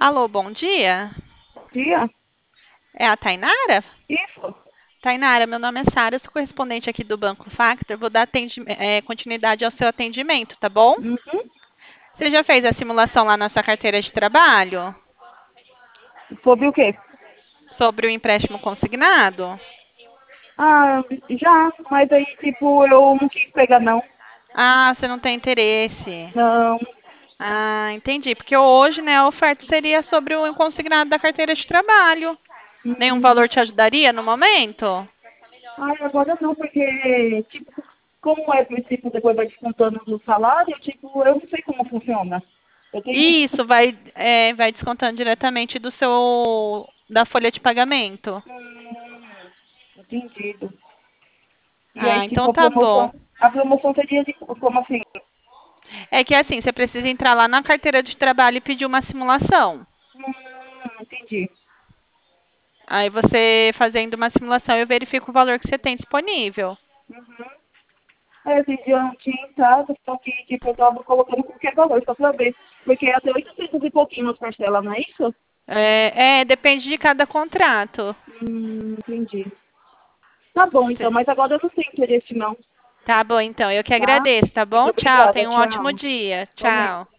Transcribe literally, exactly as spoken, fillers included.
Alô, bom dia. Dia? É a Tainara? Isso. Tainara, meu nome é Sara, eu sou correspondente aqui do Banco Factor. Vou dar atendi- eh, continuidade ao seu atendimento, tá bom? Uhum. Você já fez a simulação lá na sua carteira de trabalho Sobre o quê? sobre o empréstimo consignado? Ah, já, mas aí, tipo, eu não quis pegar, não. Ah, você não tem interesse. Não. Ah, entendi. Porque hoje, né, a oferta seria sobre o consignado da carteira de trabalho. Nenhum Hum, valor te ajudaria no momento? ai, agora não, porque, tipo, como é, tipo, depois vai descontando do salário, tipo, eu não sei como funciona. Eu tenho... E isso vai, é, vai descontando diretamente do seu da folha de pagamento. Hum, entendido. E aí, Ah, tipo, então a tá bom. promoção, a promoção seria de como assim? É que assim, você precisa entrar lá na carteira de trabalho e pedir uma simulação. Hum, entendi. Aí você fazendo uma simulação, eu verifico o valor que você tem disponível. Uhum. Aí, esse dia eu não tinha entrado, só que, tipo, eu tava colocando qualquer valor, só pra ver. Porque é até oitocentos e pouquinho nas parcelas, não é isso? É, é, depende de cada contrato. Hum, entendi. Tá bom, então, Cê- mas agora eu não tenho interesse não, Tá bom, então. Eu que tá? agradeço, tá Muito bom? Tchau, obrigada, tenha um ótimo tchau. dia. Igualmente. Tchau.